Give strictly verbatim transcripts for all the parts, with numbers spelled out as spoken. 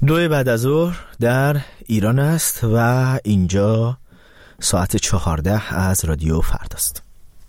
دو بعد از ظهر در ایران است و اینجا ساعت چهارده از رادیو فرداست.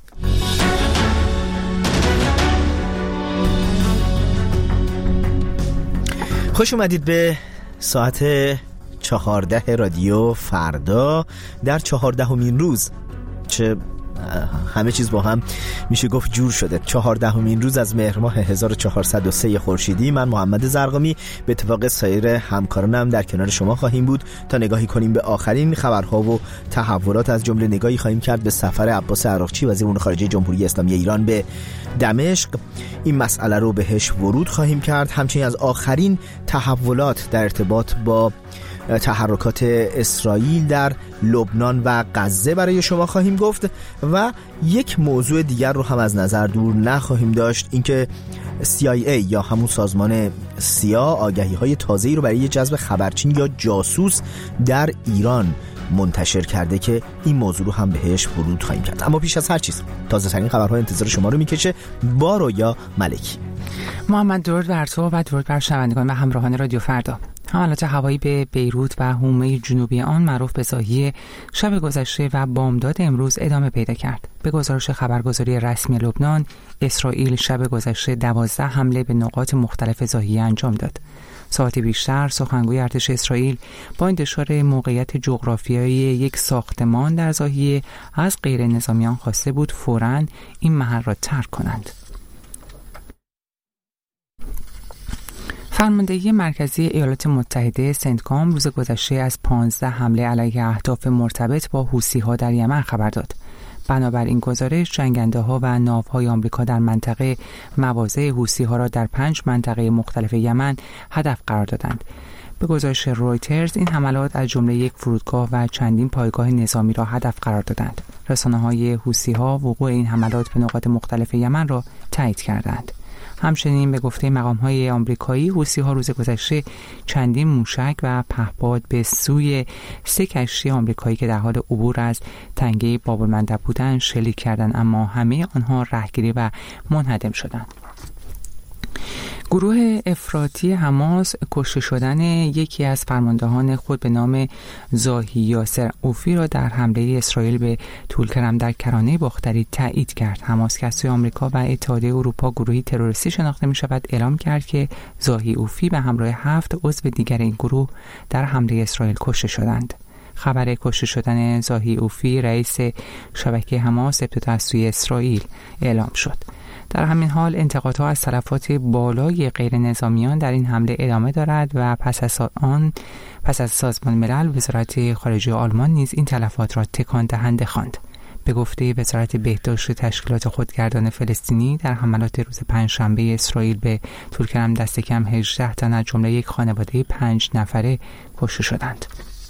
خوش اومدید به ساعت چهارده رادیو فردا در چهاردهمین روز. چه همه چیز با هم میشه گفت جور شده. چهاردهمین روز از مهر ماه هزار و چهارصد و سه خورشیدی. من محمد زرقامی به اتفاق سایر همکارانم در کنار شما خواهیم بود تا نگاهی کنیم به آخرین خبرها و تحولات، از جمله نگاهی خواهیم کرد به سفر عباس عراقچی وزیر امور خارجه جمهوری اسلامی ایران به دمشق. این مسئله رو بهش ورود خواهیم کرد. همچنین از آخرین تحولات در ارتباط با تحرکات اسرائیل در لبنان و غزه برای شما خواهیم گفت و یک موضوع دیگر رو هم از نظر دور نخواهیم داشت، اینکه سی آی ای یا همون سازمان سیا آگهی های تازه‌ای رو برای جذب خبرچین یا جاسوس در ایران منتشر کرده که این موضوع رو هم بهش ورود خواهیم کرد. اما پیش از هر چیز تازه ترین خبرها انتظار شما رو میکشه با رویا ملکی. محمد، درود بر تو و درود بر شنوندگان و همراهان رادیو فردا. حملات هوایی به بیروت و حومه جنوبی آن معروف به ضاحیه شب گذشته و بامداد امروز ادامه پیدا کرد. به گزارش خبرگزاری رسمی لبنان، اسرائیل شب گذشته دوازده حمله به نقاط مختلف ضاحیه انجام داد. ساعتی بیشتر سخنگوی ارتش اسرائیل با انتشار موقعیت جغرافیایی یک ساختمان در ضاحیه از غیر نظامیان خواسته بود فوراً این محل را ترک کنند. فرماندهی مرکزی ایالات متحده سنتکام روز گذشته از پانزده حمله علیه اهداف مرتبط با حوثی‌ها در یمن خبر داد. بنابر این گزارش جنگنده‌ها و ناوهای آمریکا در منطقه مواضع حوثی‌ها را در پنج منطقه مختلف یمن هدف قرار دادند. به گزارش رویترز این حملات از جمله یک فرودگاه و چندین پایگاه نظامی را هدف قرار دادند. رسانه‌های حوثی‌ها وقوع این حملات به نقاط مختلف یمن را تایید کردند. همچنین به گفته مقام‌های آمریکایی، حوثی‌ها روز گذشته چندین موشک و پهپاد به سوی سه کشتی آمریکایی که در حال عبور از تنگه باب المندب بودند شلیک کردند، اما همه آنها رهگیری و منهدم شدند. گروه افراطی حماس کشته شدن یکی از فرماندهان خود به نام زاهی یاسر اوفی را در حمله اسرائیل به طولکرم در کرانه باختری تایید کرد. حماس که از سوی آمریکا و اتحادیه اروپا گروهی تروریستی شناخته می شود اعلام کرد که زاهی اوفی به همراه هفت عضو دیگر این گروه در حمله اسرائیل کشته شدند. خبر کشته شدن زاهی اوفی رئیس شبکه حماس ابتدا از سوی اسرائیل اعلام شد. در همین حال انتقادها از تلفات بالای غیر نظامیان در این حمله ادامه دارد و پس از آن پس از سازمان ملل وزارت خارجه آلمان نیز این تلفات را تکان دهنده خواند. به گفته وزارت بهداشت تشکیلات خودگردان فلسطینی، در حملات روز پنجشنبه اسرائیل به طولکرم دست کم هجده تن از جمله یک خانواده پنج نفره کشته شدند.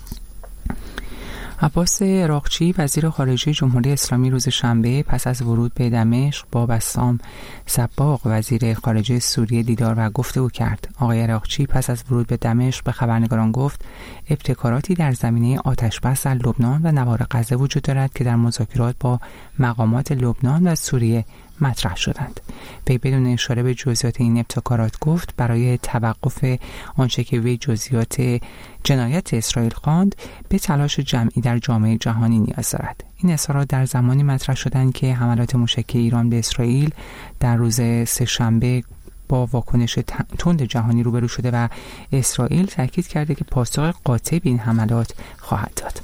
عباس عراقچی وزیر خارجه جمهوری اسلامی روز شنبه پس از ورود به دمشق با بسام سباق وزیر خارجه سوریه دیدار و گفتگو کرد. آقای عراقچی پس از ورود به دمشق به خبرنگاران گفت ابتکاراتی در زمینه آتش‌بس در لبنان و نوار غزه وجود دارد که در مذاکرات با مقامات لبنان و سوریه مطرح شدند. وی بدون اشاره به جزئیات این ابتکارات گفت برای توقف آنچه که وی جزئیات جنایت اسرائیل خواند به تلاش جمعی در جامعه جهانی نیاز دارد. این اظهارات در زمانی مطرح شدند که حملات موشکی ایران به اسرائیل در روز سه‌شنبه با واکنش تند جهانی روبرو شده و اسرائیل تاکید کرده که پاسخ قاطع به این حملات خواهد داد.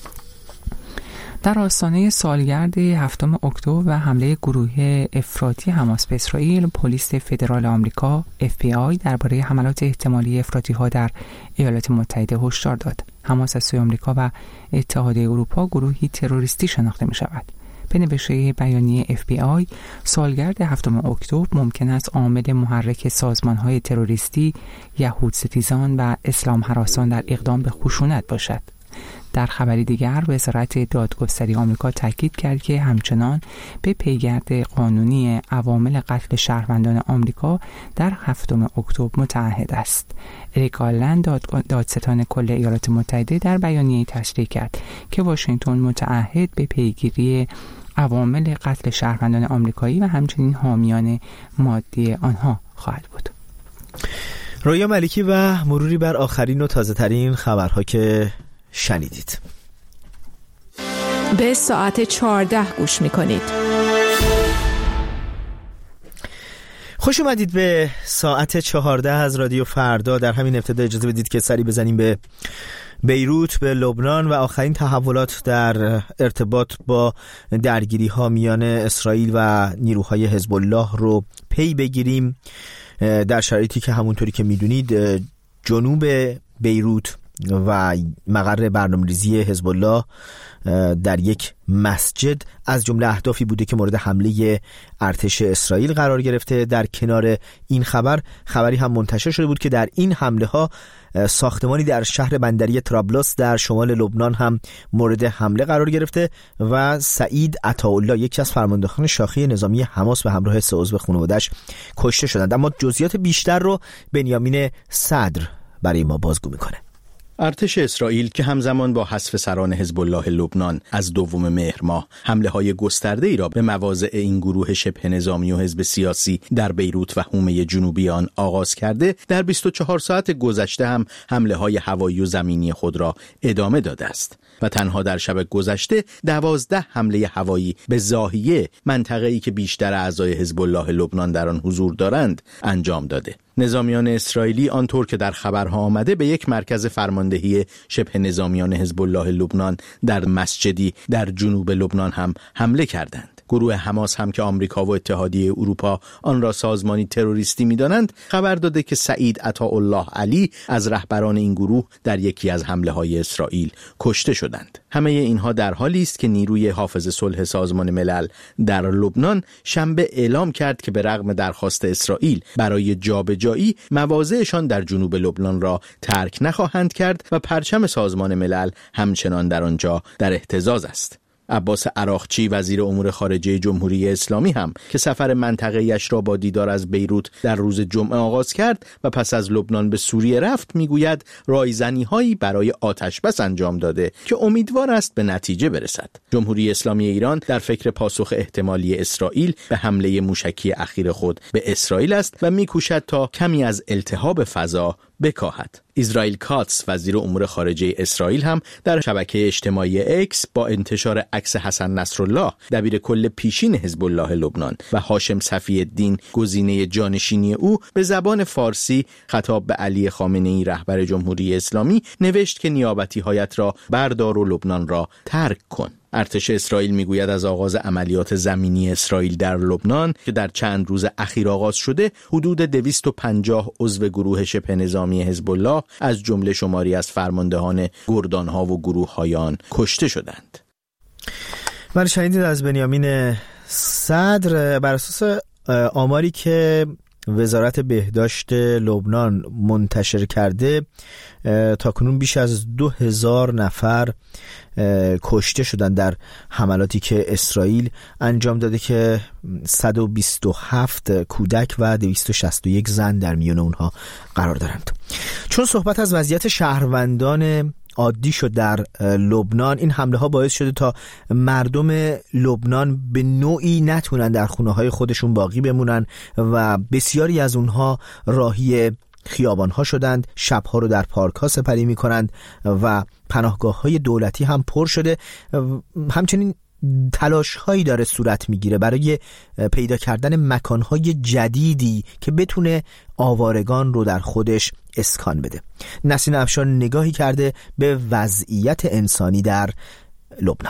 در آستانه سالگرد هفتم اکتبر و حمله گروه افراطی حماس به اسرائیل، پلیس فدرال آمریکا اف بی آی درباره حملات احتمالی افراطی‌ها در ایالات متحده هشدار داد. حماس از سوی آمریکا و اتحادیه اروپا گروهی تروریستی شناخته می شود. به نوشته بیانیه اف بی آی، سالگرد هفتم اکتبر ممکن است عامل محرک سازمان‌های تروریستی، یهود ستیزان و اسلام هراسان در اقدام به خشونت باشد. در خبری دیگر وزارت دادگستری آمریکا تاکید کرد که همچنان به پیگرد قانونی عوامل قتل شهروندان آمریکا در هفتم اکتبر متعهد است. اریک گارلند دادستان کل ایالات متحده در بیانیه تشریح کرد که واشنگتن متعهد به پیگیری عوامل قتل شهروندان آمریکایی و همچنین حامیان مادی آنها خواهد بود. رویا ملیکی و مروری بر آخرین و تازه ترین خبرها که شنیدید. به ساعت چهارده گوش میکنید. خوش اومدید به ساعت چهارده از رادیو فردا. در همین ابتدا اجازه بدید که سری بزنیم به بیروت، به لبنان و آخرین تحولات در ارتباط با درگیری ها میان اسرائیل و نیروهای حزب الله رو پی بگیریم، در شرایطی که همونطوری که میدونید جنوب بیروت و مقر برنامه‌ریزی حزب الله در یک مسجد از جمله اهدافی بوده که مورد حمله ارتش اسرائیل قرار گرفته. در کنار این خبر خبری هم منتشر شده بود که در این حمله ها ساختمانی در شهر بندری طرابلس در شمال لبنان هم مورد حمله قرار گرفته و سعید عطاالله، یکی از فرماندهان شاخه نظامی حماس، به همراه سه عضو خانواده‌اش کشته شدند. اما جزئیات بیشتر رو بنیامین صدر برای ما بازگو میکنه. ارتش اسرائیل که همزمان با حذف سران حزب الله لبنان از دوم مهر ماه حمله های گسترده ای را به مواضع این گروه شبه نظامی و حزب سیاسی در بیروت و حومه جنوبی آن آغاز کرده، در بیست و چهار ساعت گذشته هم حمله های هوایی و زمینی خود را ادامه داده است و تنها در شب گذشته دوازده حمله هوایی به ضاحیه، منطقه‌ای که بیشتر اعضای حزب الله لبنان در آن حضور دارند، انجام داده. نظامیان اسرائیلی آنطور که در خبرها آمده به یک مرکز فرماندهی شبه نظامیان حزب الله لبنان در مسجدی در جنوب لبنان هم حمله کردند. گروه حماس هم که آمریکا و اتحادیه اروپا آن را سازمانی تروریستی می‌دانند، خبر داده که سعید عطاالله علی از رهبران این گروه در یکی از حمله‌های اسرائیل کشته شدند. همه اینها در حالی است که نیروی حافظ صلح سازمان ملل در لبنان شنبه اعلام کرد که به رغم درخواست اسرائیل برای جابجایی، مواضعشان در جنوب لبنان را ترک نخواهند کرد و پرچم سازمان ملل همچنان در آنجا در اهتزاز است. عباس عراقچی وزیر امور خارجه جمهوری اسلامی هم که سفر منطقه‌ایش را با دیدار از بیروت در روز جمعه آغاز کرد و پس از لبنان به سوریه رفت، میگوید رایزنی‌هایی برای آتش‌بس انجام داده که امیدوار است به نتیجه برسد. جمهوری اسلامی ایران در فکر پاسخ احتمالی اسرائیل به حمله موشکی اخیر خود به اسرائیل است و میکوشد تا کمی از التهاب فضا بکاهد. اسرائیل کاتس وزیر امور خارجه اسرائیل هم در شبکه اجتماعی اکس با انتشار عکس حسن نصرالله دبیر کل پیشین حزب الله لبنان و هاشم صفی الدین گزینه جانشینی او به زبان فارسی خطاب به علی خامنه‌ای رهبر جمهوری اسلامی نوشت که نیابتی هایت را بردار و لبنان را ترک کن. ارتش اسرائیل میگوید از آغاز عملیات زمینی اسرائیل در لبنان که در چند روز اخیر آغاز شده، حدود دویست و پنجاه عضو گروه شبه نظامی حزب الله از جمله شماری از فرماندهان گردانها و گروه‌های آن کشته شدند. من شنیدید از بنیامین صدر. بر اساس آماری که وزارت بهداشت لبنان منتشر کرده، تاکنون بیش از دو هزار نفر کشته شدن در حملاتی که اسرائیل انجام داده که صد و بیست و هفت کودک و دویست و شصت و یک زن در میان اونها قرار دارند. چون صحبت از وضعیت شهروندان عادی شد در لبنان، این حمله ها باعث شده تا مردم لبنان به نوعی نتونن در خونه های خودشون باقی بمونن و بسیاری از اونها راهی خیابان ها شدند، شبها رو در پارک ها سپری می کنند و پناهگاه های دولتی هم پر شده. همچنین تلاش هایی داره صورت میگیره برای پیدا کردن مکان های جدیدی که بتونه آوارگان رو در خودش اسکان بده. نسرین افشار نگاهی کرده به وضعیت انسانی در لبنان.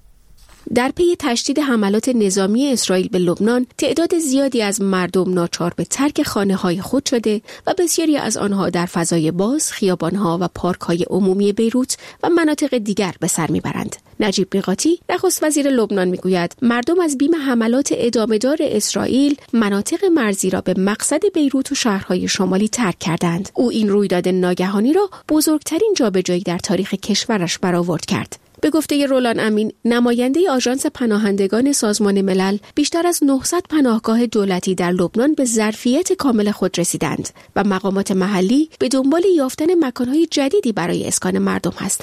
در پی تشدید حملات نظامی اسرائیل به لبنان، تعداد زیادی از مردم ناچار به ترک خانه‌های خود شده و بسیاری از آنها در فضای باز، خیابان‌ها و پارک‌های عمومی بیروت و مناطق دیگر به سر می‌برند. نجیب میقاتی، نخست وزیر لبنان، میگوید مردم از بیم حملات ادامه‌دار اسرائیل مناطق مرزی را به مقصد بیروت و شهرهای شمالی ترک کردند. او این رویداد ناگهانی را بزرگترین جابجایی در تاریخ کشورش برآورد کرد. به گفته رولان امین، نماینده آژانس پناهندگان سازمان ملل، بیشتر از نهصد پناهگاه دولتی در لبنان به ظرفیت کامل خود رسیدند و مقامات محلی به دنبال یافتن مکانهای جدیدی برای اسکان مردم هستند.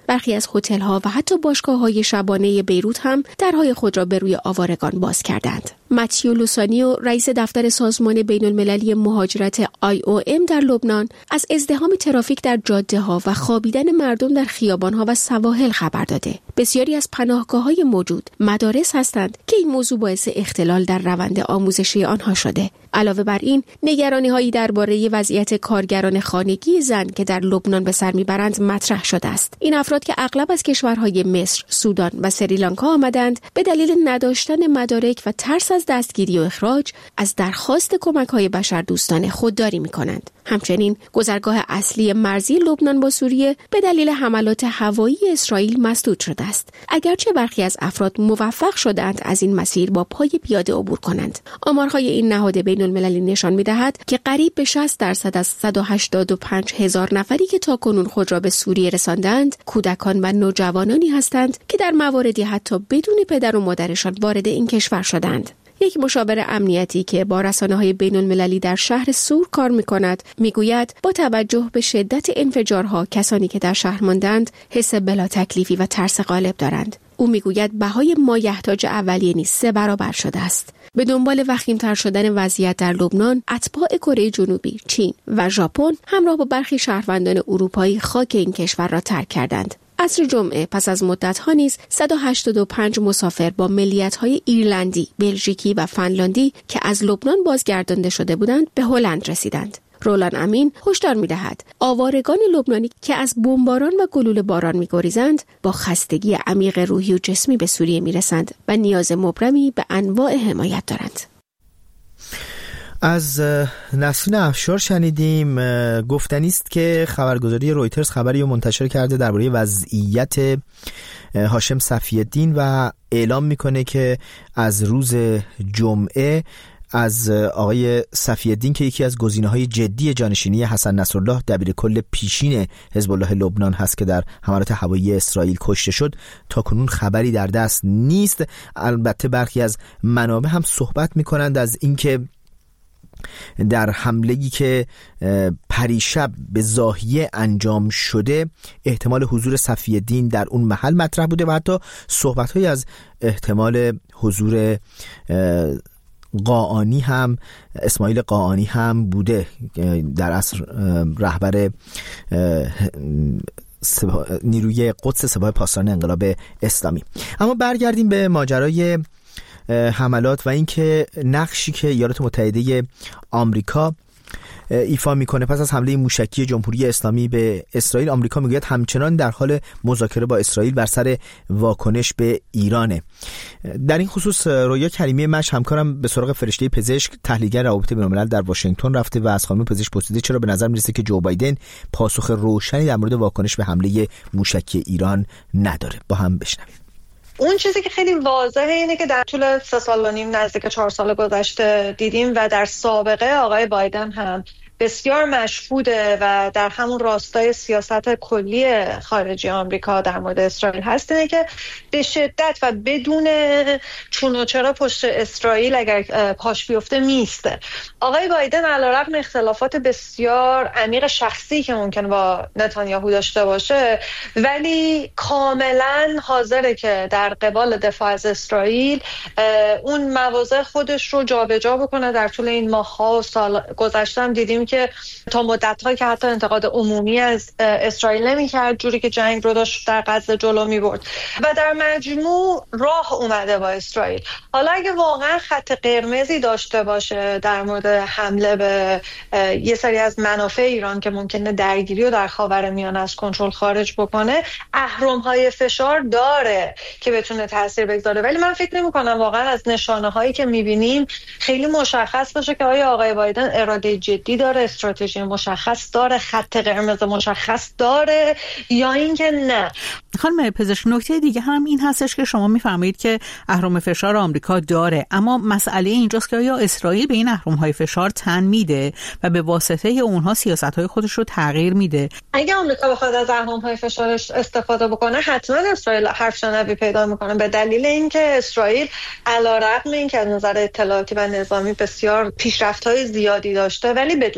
برخی از هتل‌ها و حتی باشگاه‌های شبانه بیروت هم درهای خود را به روی آوارگان باز کردند. ماتیو لوسانیو، رئیس دفتر سازمان بین‌المللی مهاجرت آی او ام در لبنان، از ازدحام ترافیک در جاده‌ها و خوابیدن مردم در خیابان‌ها و سواحل خبر داده. بسیاری از پناهگاه‌های موجود مدارس هستند که این موضوع باعث اختلال در روند آموزشی آنها شده. علاوه بر این، نگرانی‌هایی درباره وضعیت کارگران خانگی زن که در لبنان به سر می‌برند مطرح شده است. این افراد که اغلب از کشورهای مصر، سودان و سریلانکا آمدند، به دلیل نداشتن مدارک و ترس از دستگیری و اخراج از درخواست کمک‌های بشردوستانه خودداری می‌کنند. همچنین گذرگاه اصلی مرزی لبنان با سوریه به دلیل حملات هوایی اسرائیل مسدود شده است. اگرچه برخی از افراد موفق شدند از این مسیر با پای پیاده عبور کنند. آمارهای این نهاد بین‌المللی نشان می‌دهد که قریب به شصت درصد از صد و هشتاد و پنج هزار نفری که تاکنون خود را به سوریه رساندند، کودکان و نوجوانانی هستند که در مواردی حتی بدون پدر و مادرشان وارد این کشور شدند. یک مشاور امنیتی که با رسانه‌های بین‌المللی در شهر سور کار می‌کند، می‌گوید با توجه به شدت انفجارها کسانی که در شهر ماندند حس بلا تکلیفی و ترس غالب دارند. او می‌گوید بهای مایحتاج اولیه نیز سه برابر شده است. به دنبال وخیم‌تر شدن وضعیت در لبنان، اتباع کره جنوبی، چین و ژاپن همراه با برخی شهروندان اروپایی خاک این کشور را ترک کردند. عصر جمعه پس از مدت‌ها نیز صد و هشتاد و پنج مسافر با ملیت‌های ایرلندی، بلژیکی و فنلاندی که از لبنان بازگردانده شده بودند به هلند رسیدند. رولان امین هشدار می‌دهد آوارگان لبنانی که از بمباران و گلوله باران می‌گریزند با خستگی عمیق روحی و جسمی به سوریه می‌رسند و نیاز مبرمی به انواع حمایت دارند. از نسرین افشار شنیدیم. گفتنی است که خبرگزاری رویترز خبری منتشر کرده درباره وضعیت هاشم صفی الدین و اعلام میکنه که از روز جمعه از آقای صفی الدین که یکی از گزینه‌های جدی جانشینی حسن نصرالله دبیرکل پیشین حزب الله لبنان هست که در حملات هوایی اسرائیل کشته شد تا کنون خبری در دست نیست. البته برخی از منابع هم صحبت میکنند از اینکه در حمله‌ای که پریشب به زاهیه انجام شده احتمال حضور صفی الدین در اون محل مطرح بوده و حتی صحبت‌های از احتمال حضور قاآنی هم اسماعیل قاآنی هم بوده، در اصل رهبر نیروی قدس سپاه پاسداران انقلاب اسلامی. اما برگردیم به ماجرای حملات و اینکه نقشی که ایالات متحده آمریکا ایفا میکنه پس از حمله موشکی جمهوری اسلامی به اسرائیل. آمریکا میگوید همچنان در حال مذاکره با اسرائیل بر سر واکنش به ایرانه. در این خصوص رویا کریمی مش همکارم به سراغ فرشته پزشک تحلیلگر روابط بین‌الملل در واشنگتن رفته و از خانم پزشک پرسیده چرا به نظر میرسه که جو بایدن پاسخ روشنی در مورد واکنش به حمله موشکی ایران نداره. با هم بشنویم. اون چیزی که خیلی واضحه اینه که در طول سه سال و نیم نزدیک چهار سال گذشته دیدیم و در سابقه آقای بایدن هم بسیار مشهوده و در همون راستای سیاست کلی خارجی آمریکا در مورد اسرائیل هست، اینه که به شدت و بدون چون و چرا پشت اسرائیل اگر پاش بیفته میسته. آقای بایدن علیرغم اختلافات بسیار عمیق شخصی که ممکن با نتانیاهو داشته باشه، ولی کاملا حاضره که در قبال دفاع از اسرائیل اون مواضع خودش رو جابجا بکنه. در طول این ماه‌ها و سال گذشته دیدیم که تا مدت‌ها که حتی انتقاد عمومی از اسرائیل نمی‌کرد، جوری که جنگ رو داشت در غزه جلو می‌برد و در مجموع راه اومده با اسرائیل. حالا اگه واقعا خط قرمزی داشته باشه در مورد حمله به یه سری از منافع ایران که ممکنه درگیری رو در خاورمیانه از کنترل خارج بکنه، اهرم‌های فشار داره که بتونه تاثیر بگذاره. ولی من فکر نمی‌کنم واقعا از نشانه‌هایی که می‌بینیم خیلی مشخص باشه که آیا آقای بایدن اراده جدی داره، استراتژی مشخص داره، خط قرمز مشخص داره یا اینکه نه. خانم پزشک، نکته دیگه هم این هستش که شما میفرمایید که اهرم فشار آمریکا داره، اما مسئله اینجاست که آیا اسرائیل به این اهرم‌های فشار تن میده و به واسطه اونها سیاست‌های خودش رو تغییر میده؟ اگه آمریکا بخواد از اهرم‌های فشارش استفاده بکنه، حتما اسرائیل حرف شنوی پیدا میکنه، به دلیل اینکه اسرائیل علیرغم اینکه از نظر اطلاعاتی و نظامی بسیار پیشرفت‌های زیادی داشته، ولی بدون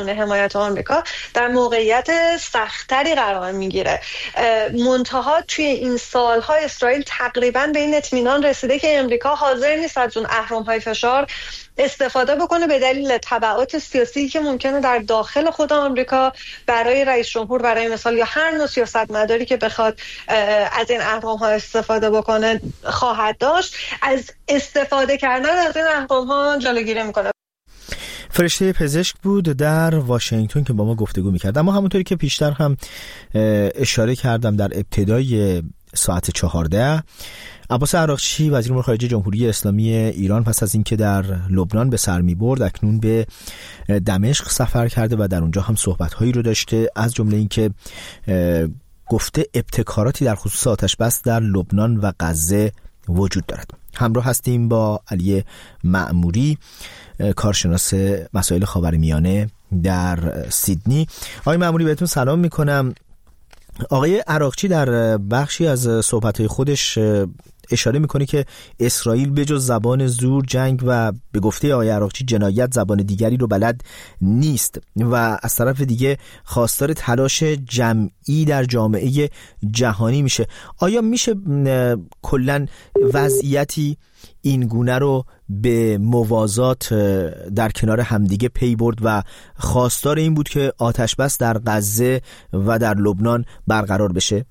بدون حمایت آمریکا در موقعیت سختری قرار میگیره. منتها توی این سالها اسرائیل تقریبا به این اطمینان رسیده که امریکا حاضر نیست از اون اهرم‌های فشار استفاده بکنه به دلیل تبعات سیاسی که ممکنه در داخل خود آمریکا برای رئیس جمهور برای مثال یا هر نوع سیاستمداری که بخواد از این اهرم‌ها استفاده بکنه خواهد داشت. از استفاده کردن از این اهرم‌ها جلوگیری میکنه. فرشته پزشک بود در واشنگتن که با ما گفتگو میکرد. اما همونطوری که پیشتر هم اشاره کردم در ابتدای ساعت چهارده، عباس عراقچی وزیر امور خارجه جمهوری اسلامی ایران پس از اینکه در لبنان به سر می‌برد اکنون به دمشق سفر کرده و در اونجا هم صحبت‌هایی رو داشته، از جمله اینکه گفته ابتکاراتی در خصوص آتش بس در لبنان و غزه وجود دارد. همراه هستیم با علی معموری، کارشناس مسائل خاورمیانه در سیدنی. آقای معموری بهتون سلام میکنم. آقای عراقچی در بخشی از صحبت‌های خودش اشاره میکنه که اسرائیل بجز زبان زور، جنگ و به گفته آقای عراقچی جنایت زبان دیگری رو بلد نیست و از طرف دیگه خواستار تلاش جمعی در جامعه جهانی میشه. آیا میشه کلاً وضعیتی این گونه رو به موازات در کنار همدیگه پی برد و خواستار این بود که آتش بس در غزه و در لبنان برقرار بشه؟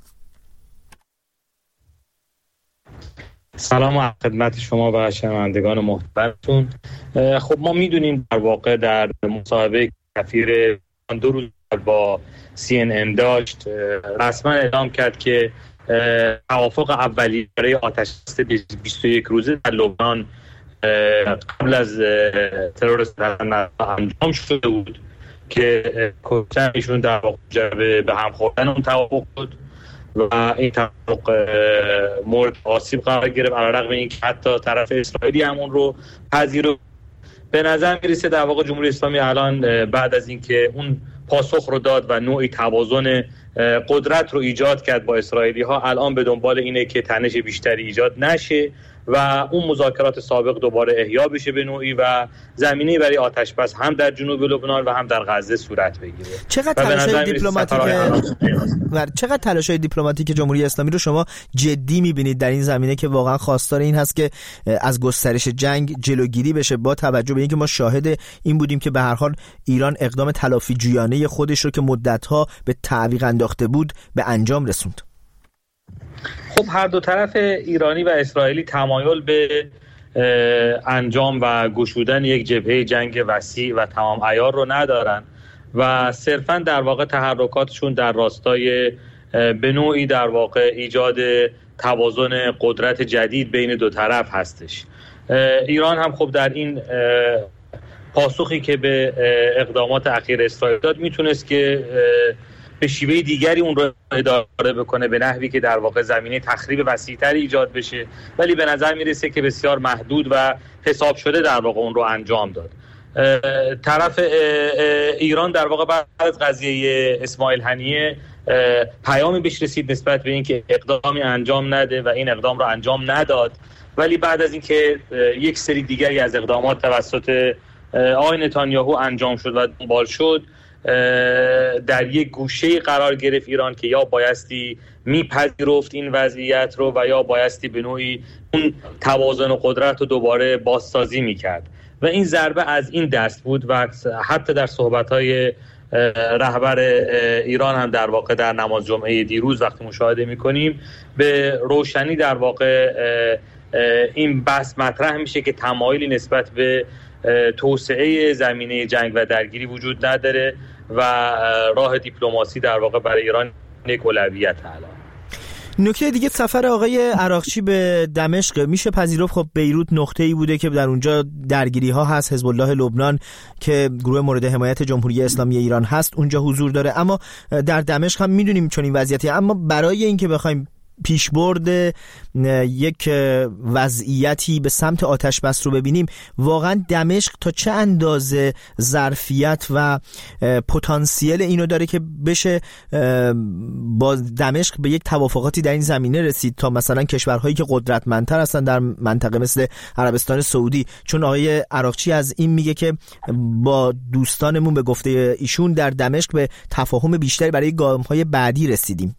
سلام و خدمت شما و شنوندگان محترمتون. خب ما میدونیم در واقع در مصاحبه سفیر دو روز با سی ان ان داشت، رسما اعلام کرد که توافق اولیه برای آتش بس بیست و یک روزه در لبنان قبل از تروریست انجام شده بود که کشتن ایشون در واقع به هم خوردن اون توافق بود و این توافق مورد آسیب قرار گرفت، علیرغم اینکه حتی طرف اسرائیلی هم اون رو پذیرفت. به نظر میرسه در واقع جمهوری اسلامی الان بعد از اینکه اون پاسخ رو داد و نوعی توازن قدرت رو ایجاد کرد با اسرائیلی ها، الان به دنبال اینه که تنش بیشتری ایجاد نشه و اون مذاکرات سابق دوباره احیا بشه به نوعی و زمینه برای آتش بس هم در جنوب لبنان و هم در غزه صورت بگیره. چقدر تلاش‌های دیپلماتیک چقدر تلاش‌های دیپلماتیک جمهوری اسلامی رو شما جدی می‌بینید در این زمینه که واقعا خواستار این هست که از گسترش جنگ جلوگیری بشه، با توجه به اینکه ما شاهد این بودیم که به هر حال ایران اقدام تلافی جویانه خودش رو که مدت‌ها به تعویق انداخته بود به انجام رسوند؟ خب هر دو طرف ایرانی و اسرائیلی تمایل به انجام و گشودن یک جبهه جنگ وسیع و تمام عیار رو ندارن و صرفاً در واقع تحرکاتشون در راستای به نوعی در واقع ایجاد توازن قدرت جدید بین دو طرف هستش. ایران هم خب در این پاسخی که به اقدامات اخیر اسرائیل داد میتونست که به شیوه دیگری اون رو اداره بکنه، به نحوی که در واقع زمینه تخریب وسیع‌تری ایجاد بشه، ولی به نظر میرسه که بسیار محدود و حساب شده در واقع اون رو انجام داد. طرف ایران در واقع بعد از قضیه اسماعیل هنیه پیامی بهش رسید نسبت به اینکه اقدامی انجام نده و این اقدام رو انجام نداد، ولی بعد از اینکه یک سری دیگری از اقدامات توسط آقای نتانیاهو انجام شد و دنبال شد، در یک گوشه قرار گرفت ایران که یا بایستی میپذیرفت این وضعیت رو و یا بایستی به نوعی اون توازن و قدرت رو دوباره بازسازی میکرد و این ضربه از این دست بود و حتی در صحبت‌های رهبر ایران هم در واقع در نماز جمعه دیروز وقتی مشاهده میکنیم به روشنی در واقع این بحث مطرح میشه که تمایلی نسبت به توسعه زمینه جنگ و درگیری وجود نداره و راه دیپلماسی در واقع برای ایران یک اولویت الان. نکته دیگه سفر آقای عراقچی به دمشق، میشه پذیرفت خب بیروت نقطه‌ای بوده که در اونجا درگیری ها هست، حزب الله لبنان که گروه مورد حمایت جمهوری اسلامی ایران هست اونجا حضور داره، اما در دمشق هم میدونیم چون این وضعیتی. اما برای اینکه بخوایم پیشبرد یک وضعیتی به سمت آتش بس رو ببینیم، واقعا دمشق تا چه اندازه ظرفیت و پتانسیل اینو داره که بشه با دمشق به یک توافقاتی در این زمینه رسید تا مثلا کشورهایی که قدرتمندتر هستن در منطقه مثل عربستان سعودی، چون آقای عراقچی از این میگه که با دوستانمون به گفته ایشون در دمشق به تفاهم بیشتری برای گام‌های بعدی رسیدیم.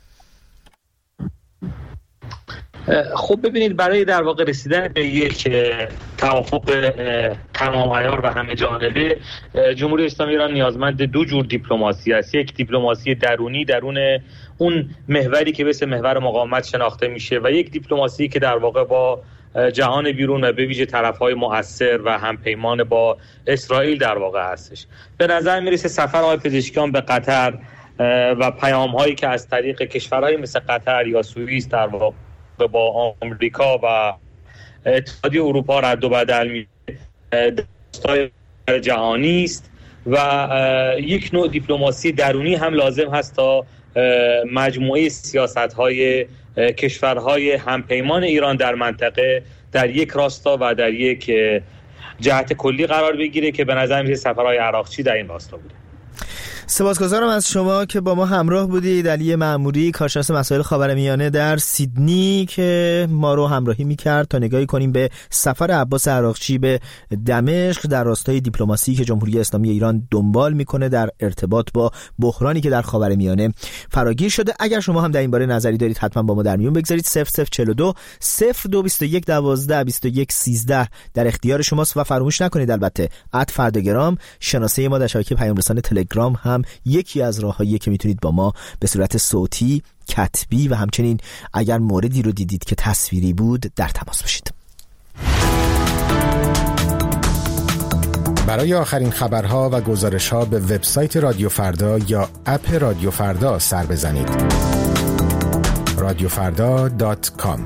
خب ببینید، برای در واقع رسیدن به یک توافق تمام عیار و همه جانبه، جمهوری اسلامی ایران نیازمند دو جور دیپلماسی است. یک دیپلماسی درونی درون اون محوری که مثل محور مقاومت شناخته میشه و یک دیپلماسی که در واقع با جهان بیرون و به ویژه طرف‌های مؤثر و همپیمان با اسرائیل در واقع هستش. به نظر میرسه سفر آقای پزشکیان به قطر و پیام‌هایی که از طریق کشورهای مثل قطر یا سوئیس در واقع با آمریکا و اتحادیه اروپا رد و بدل میشه، دستای جهانی است و یک نوع دیپلماسی درونی هم لازم هست تا مجموعه سیاست‌های کشورهای همپیمان ایران در منطقه در یک راستا و در یک جهت کلی قرار بگیره که به نظر میاد سفرهای عراقچی در این راستا بوده. سپاسگزارم از شما که با ما همراه بودید. علی معموری، کارشناس مسائل خاورمیانه در سیدنی، که ما رو همراهی میکرد تا نگاهی کنیم به سفر عباس عراقچی به دمشق در راستای دیپلماسی که جمهوری اسلامی ایران دنبال میکنه در ارتباط با بحرانی که در خاورمیانه فراگیر شده. اگر شما هم در این باره نظری دارید حتما با ما در میون بگذارید. صفر صفر چهل و دو صفر دو بیست و یک دوازده بیست و یک سیزده در اختیار شماست و فراموش نکنید البته ات فرداگرام، شناسه ما در شبکه پیام رسان تلگرام، هم یکی از راههاییه که میتونید با ما به صورت صوتی، کتبی و همچنین اگر موردی رو دیدید که تصویری بود در تماس باشید. برای آخرین خبرها و گزارش‌ها به وبسایت رادیو فردا یا اپ رادیو فردا سر بزنید. رادیو فردا دات کام.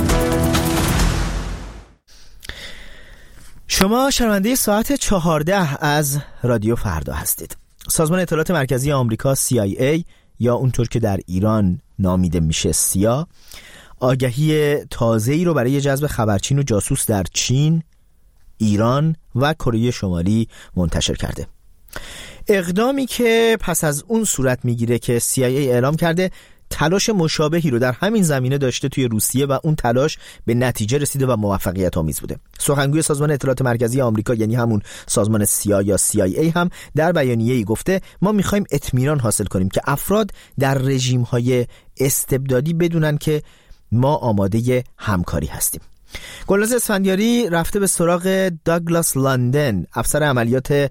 شما شنونده ساعت چهارده از رادیو فردا هستید. سازمان اطلاعات مرکزی آمریکا سی آی ای یا اونطور که در ایران نامیده میشه سیا، آگهی تازه‌ای رو برای جذب خبرچین و جاسوس در چین، ایران و کره شمالی منتشر کرده. اقدامی که پس از اون صورت میگیره که سی آی ای اعلام کرده تلاش مشابهی رو در همین زمینه داشته توی روسیه و اون تلاش به نتیجه رسیده و موفقیت آمیز بوده. سخنگوی سازمان اطلاعات مرکزی آمریکا یعنی همون سازمان سیا یا سی آی ای هم در بیانیه‌ای گفته ما می‌خوایم اطمینان حاصل کنیم که افراد در رژیم‌های استبدادی بدونن که ما آماده همکاری هستیم. گلناز اسفندیاری رفته به سراغ داگلاس لندن، افسر عملیات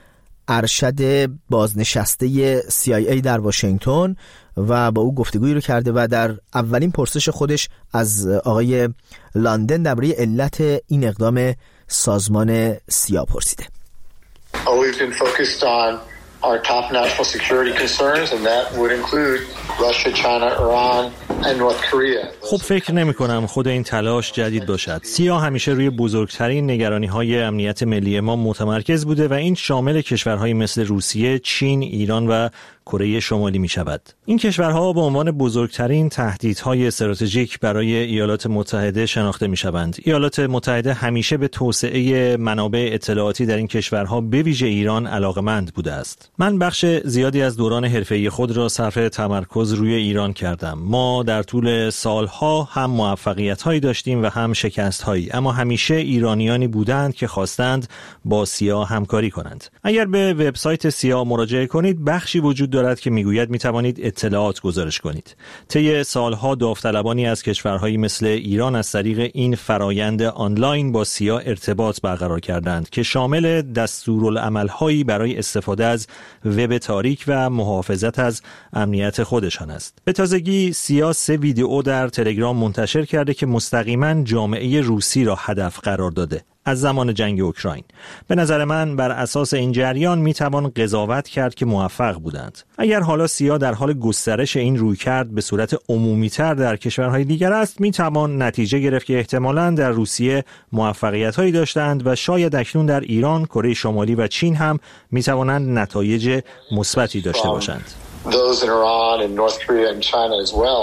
ارشد بازنشسته سی آی ای در واشنگتن، و با او گفتگویی رو کرده و در اولین پرسش خودش از آقای لندن درباره علت این اقدام سازمان سیا پرسیده. Always been focused on our top national security concerns and that would include Russia, China, Iran and North Korea. خب فکر نمی کنم خود این تلاش جدید باشد. سیا همیشه روی بزرگترین نگرانی‌های امنیت ملی ما متمرکز بوده و این شامل کشورهای مثل روسیه، چین، ایران و کره شمالی می شود. این کشورها به عنوان بزرگترین تهدیدهای استراتژیک برای ایالات متحده شناخته می شوند. ایالات متحده همیشه به توسعه منابع اطلاعاتی در این کشورها به ویژه ایران علاقمند بوده است. من بخش زیادی از دوران حرفه‌ای خود را صرف تمرکز روی ایران کردم. ما در طول سالها هم موفقیت‌هایی داشتیم و هم شکست‌هایی، اما همیشه ایرانیانی بودند که خواستند با سیا همکاری کنند. اگر به وبسایت سیا مراجعه کنید، بخشی وجود دارد که میگوید میتوانید اطلاعات گزارش کنید. طی سالها داوطلبانی از کشورهایی مثل ایران از طریق این فرایند آنلاین با سیا ارتباط برقرار کردند که شامل دستورالعمل‌هایی برای استفاده از وب تاریک و محافظت از امنیت خودشان است. به تازگی سیا سه ویدئو در تلگرام منتشر کرده که مستقیما جامعه روسی را هدف قرار داده از زمان جنگ اوکراین. به نظر من بر اساس این جریان میتوان قضاوت کرد که موفق بودند. اگر حالا سیا در حال گسترش این رویکرد به صورت عمومی‌تر در کشورهای دیگر است، میتوان نتیجه گرفت که احتمالاً در روسیه موفقیت‌هایی داشتند و شاید اکنون در ایران، کره شمالی و چین هم میتوانند نتایج مثبتی داشته باشند. Those in Iran and North Korea and China as well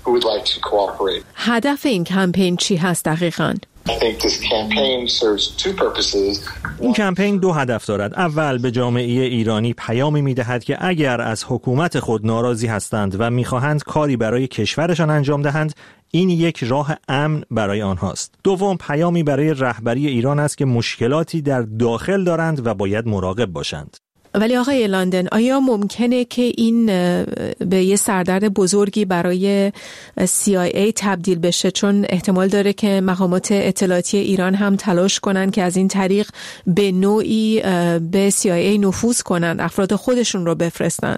who would like to cooperate. هدف این کمپین چی هست دقیقاً؟ I think this campaign serves two purposes. این کمپین دو هدف دارد. اول به جامعه ایرانی پیامی می‌دهد که اگر از حکومت خود ناراضی هستند و می‌خواهند کاری برای کشورشان انجام دهند، این یک راه امن برای آنهاست. دوم، پیامی برای رهبری ایران است که مشکلاتی در داخل دارند و باید مراقب باشند. ولی آقای لندن، آیا ممکنه که این به یه سردرد بزرگی برای سی آی ای تبدیل بشه؟ چون احتمال داره که مقامات اطلاعاتی ایران هم تلاش کنن که از این طریق به نوعی به سی آی ای نفوذ کنن، افراد خودشون رو بفرستن.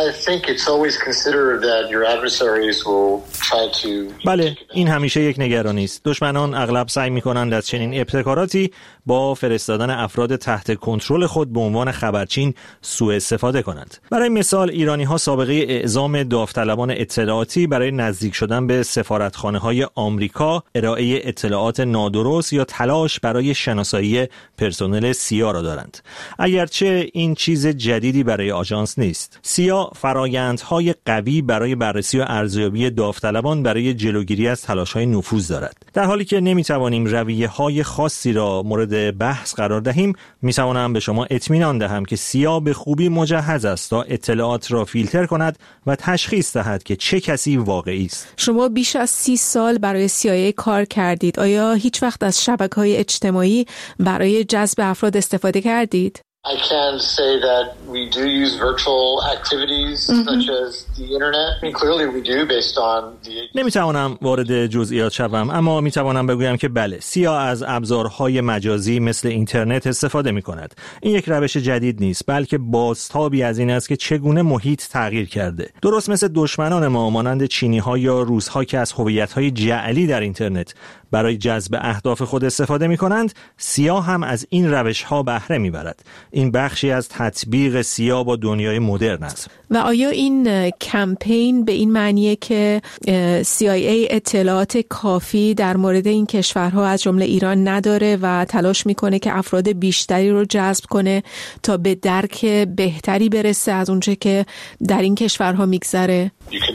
بله، این همیشه یک نگرانی است. دشمنان اغلب سعی می‌کنند از چنین ابتکاراتی با فرستادن افراد تحت کنترل خود به عنوان خبرچین سوء استفاده کنند. برای مثال، ایرانی‌ها سابقه اعزام داوطلبان اطلاعاتی برای نزدیک شدن به سفارتخانه‌های آمریکا، ارائه اطلاعات نادرست یا تلاش برای شناسایی پرسنل سیا را دارند. اگرچه این چیز جدیدی برای آژانس نیست. سیا فرآیندهای قوی برای بررسی و ارزیابی داوطلبان برای جلوگیری از تلاش‌های نفوذ دارد. در حالی که نمی‌توانیم رویه‌های خاصی را مورد بحث قرار دهیم، می‌توانم به شما اطمینان دهم که سیا به خوبی مجهز است تا اطلاعات را فیلتر کند و تشخیص دهد که چه کسی واقعی است. شما بیش از سی سال برای سی آی ای کار کردید. آیا هیچ وقت از شبکه‌های اجتماعی برای جذب افراد استفاده کردید؟ I can say that we do use virtual activities mm-hmm. such as the internet. I mean, clearly we do based on the... نمیتوانم وارد جزئیات شوم، اما میتوانم بگویم که بله، سیا از ابزارهای مجازی مثل اینترنت استفاده میکند. این یک روش جدید نیست، بلکه بازتابی از این است که چگونه محیط تغییر کرده. درست مثل دشمنان ما مانند چینی‌ها یا روس‌ها که از هویت‌های جعلی در اینترنت برای جذب اهداف خود استفاده می‌کنند، سیا هم از این روش‌ها بهره می‌برد. این بخشی از تطبیق سیا با دنیای مدرن است. و آیا این کمپین به این معنیه که سی آی ای اطلاعات کافی در مورد این کشورها از جمله ایران نداره و تلاش میکنه که افراد بیشتری رو جذب کنه تا به درک بهتری برسه از اونچه که در این کشورها میگذره؟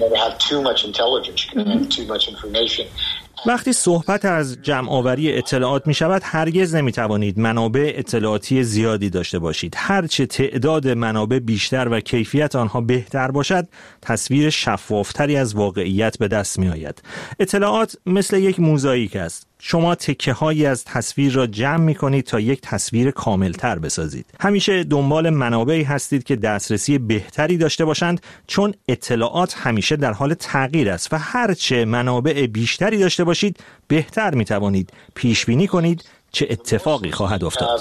وقتی صحبت از جمع‌آوری اطلاعات می شود، هرگز نمی توانید منابع اطلاعاتی زیادی داشته باشید. هرچه تعداد منابع بیشتر و کیفیت آنها بهتر باشد، تصویر شفافتری از واقعیت به دست می آید. اطلاعات مثل یک موزاییک است. شما تکه هایی از تصویر را جمع می کنید تا یک تصویر کاملتر بسازید. همیشه دنبال منابعی هستید که دسترسی بهتری داشته باشند، چون اطلاعات همیشه در حال تغییر است و هرچه منابع بیشتری داشته باشید، بهتر می توانید پیش بینی کنید چه اتفاقی خواهد افتاد.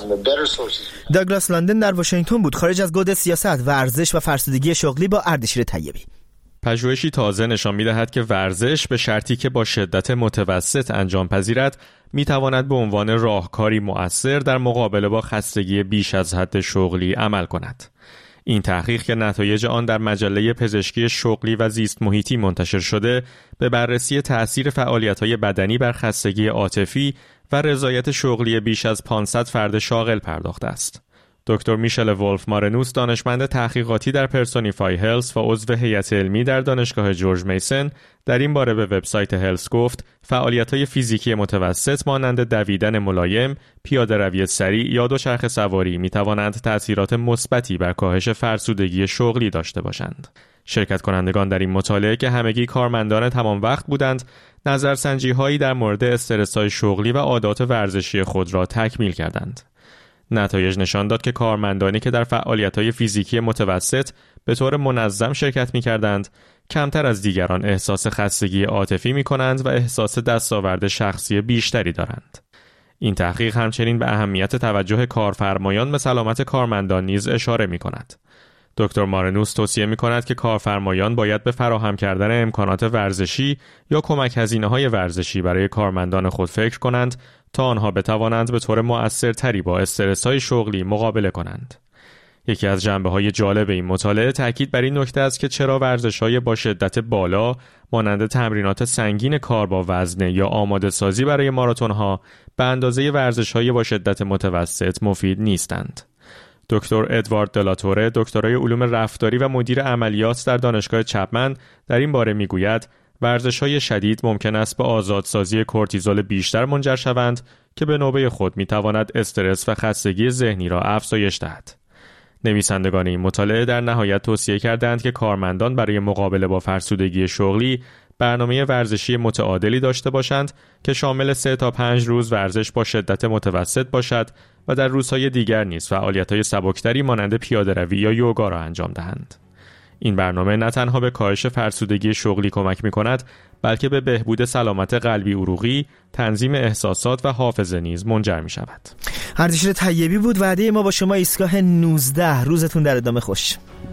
داگلاس لندن در واشنگتن بود. خارج از گود سیاست، ورزش و فرسودگی شغلی با اردشیر طیبی. پژوهشی تازه نشان می‌دهد که ورزش به شرطی که با شدت متوسط انجام پذیرد می‌تواند به عنوان راهکاری مؤثر در مقابله با خستگی بیش از حد شغلی عمل کند. این تحقیق که نتایج آن در مجله پزشکی شغلی و زیست محیطی منتشر شده، به بررسی تأثیر فعالیت‌های بدنی بر خستگی عاطفی و رضایت شغلی بیش از پانصد فرد شاغل پرداخته است. دکتر میشل ولف مارنوس، دانشمند تحقیقاتی در پرسونیفای هلس و عضو هیئت علمی در دانشگاه جورج میسن، در این باره به وبسایت هلس گفت فعالیت‌های فیزیکی متوسط مانند دویدن ملایم، پیاده‌روی سریع یا دوچرخه سواری می‌توانند تأثیرات مثبتی بر کاهش فرسودگی شغلی داشته باشند. شرکت کنندگان در این مطالعه که همگی کارمندان تمام وقت بودند، نظرسنجی‌هایی در مورد استرس‌های شغلی و عادات ورزشی خود را تکمیل کردند. نتایج نشان داد که کارمندانی که در فعالیت‌های فیزیکی متوسط به طور منظم شرکت می‌کردند، کمتر از دیگران احساس خستگی عاطفی می‌کنند و احساس دستاورد شخصی بیشتری دارند. این تحقیق همچنین به اهمیت توجه کارفرمایان به سلامت کارمندان نیز اشاره می‌کند. دکتر مارنوس توصیه می‌کند که کارفرمایان باید به فراهم کردن امکانات ورزشی یا کمک هزینه‌های ورزشی برای کارمندان خود فکر کنند تا آنها بتوانند به طور مؤثرتری با استرس‌های شغلی مقابله کنند. یکی از جنبه‌های جالب این مطالعه تاکید بر این نکته است که چرا ورزش‌های با شدت بالا مانند تمرینات سنگین کار با وزنه یا آماده سازی برای ماراتون‌ها به اندازه ورزش‌های با شدت متوسط مفید نیستند. دکتر ادوارد دلاتوره، دکترای علوم رفتاری و مدیر عملیات در دانشگاه چپمن، در این باره میگوید ورزش‌های شدید ممکن است به آزادسازی کورتیزول بیشتر منجر شوند که به نوبه خود می‌تواند استرس و خستگی ذهنی را افزایش دهد. نویسندگان این مطالعه در نهایت توصیه کردند که کارمندان برای مقابله با فرسودگی شغلی برنامه ورزشی متعادلی داشته باشند که شامل سه تا پنج روز ورزش با شدت متوسط باشد و در روزهای دیگر نیز فعالیت‌های سبکتری مانند پیاده‌روی یا یوگا را انجام دهند. این برنامه نه تنها به کاهش فرسودگی شغلی کمک می‌کند، بلکه به بهبود سلامت قلبی عروقی، تنظیم احساسات و حافظه نیز منجر می‌شود. اردشیر طیبی بود. وعده ما با شما ایستگاه نوزده. روزتون در ادامه خوش.